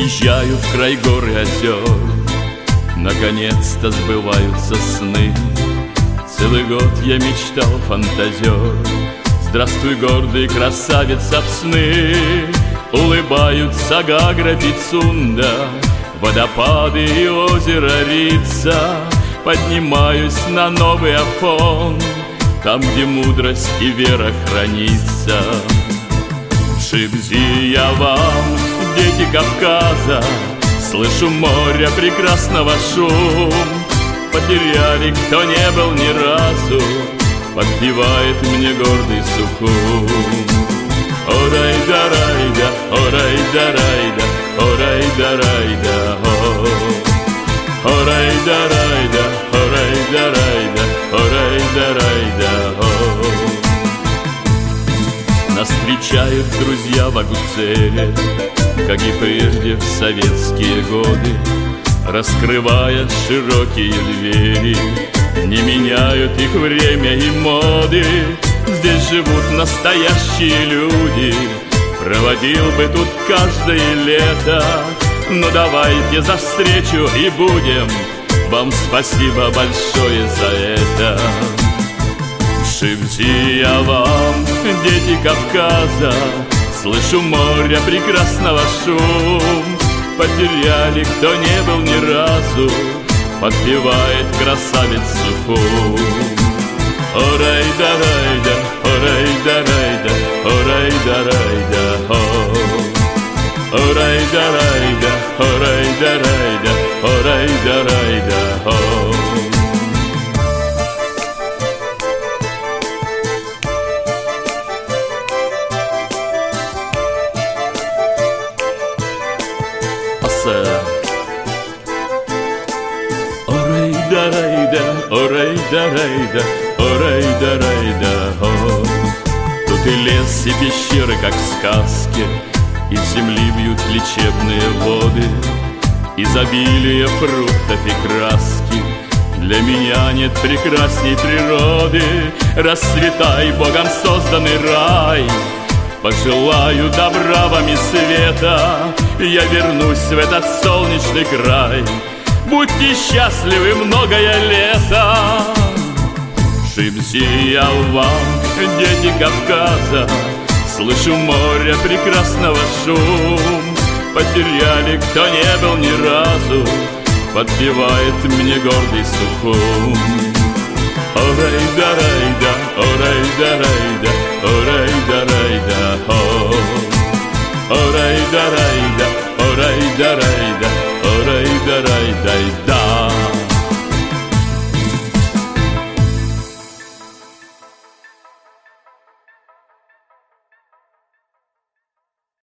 Въезжаю в край гор и озер, наконец-то сбываются сны. Целый год я мечтал, фантазер. Здравствуй, гордый красавец Апсны. Улыбаются Гагра, Пицунда, водопады и озеро Рица. Поднимаюсь на новый Афон, там, где мудрость и вера хранится. Шибзи я вам, дети Кавказа, слышу моря прекрасного шум. Потеряли, кто не был ни разу, подпевает мне гордый Сухум. Орай-да-рай-да, орай-да-рай-да, орай-да-рай-да, о. Орай-да-рай-да, орай-да-рай-да, орай-да-рай-да, о. Нас встречают друзья в Агуцере, как и прежде в советские годы. Раскрывают широкие двери, не меняют их время и моды. Здесь живут настоящие люди, проводил бы тут каждое лето. Ну давайте за встречу и будем вам спасибо большое за это. Шибзи я вам, дети Кавказа, слышу моря прекрасного шум. Потеряли, кто не был ни разу, подпевает красавец Сухум. Орай-да-рай-да, орай-да-рай-да, орай-да-рай-да, о. Орай-да-рай-да, орай-да-рай-да, орай-да-рай-да, о. Орай-да-рай-да, орай-да-рай-да, орай-да-рай-да, о. Тут и лес, и пещеры, как в сказке, из земли бьют лечебные воды. Изобилие фруктов и краски, для меня нет прекрасней природы. Расцветай, Богом созданный рай, пожелаю добра вам и света. Я вернусь в этот солнечный край, будьте счастливы многое лето. Шибзи я вам, дети Кавказа, слышу море прекрасного шум. Потеряли, кто не был ни разу, подпевает мне гордый Сухум. Орай-да-рай-да, орай-да-рай-да, орай-да.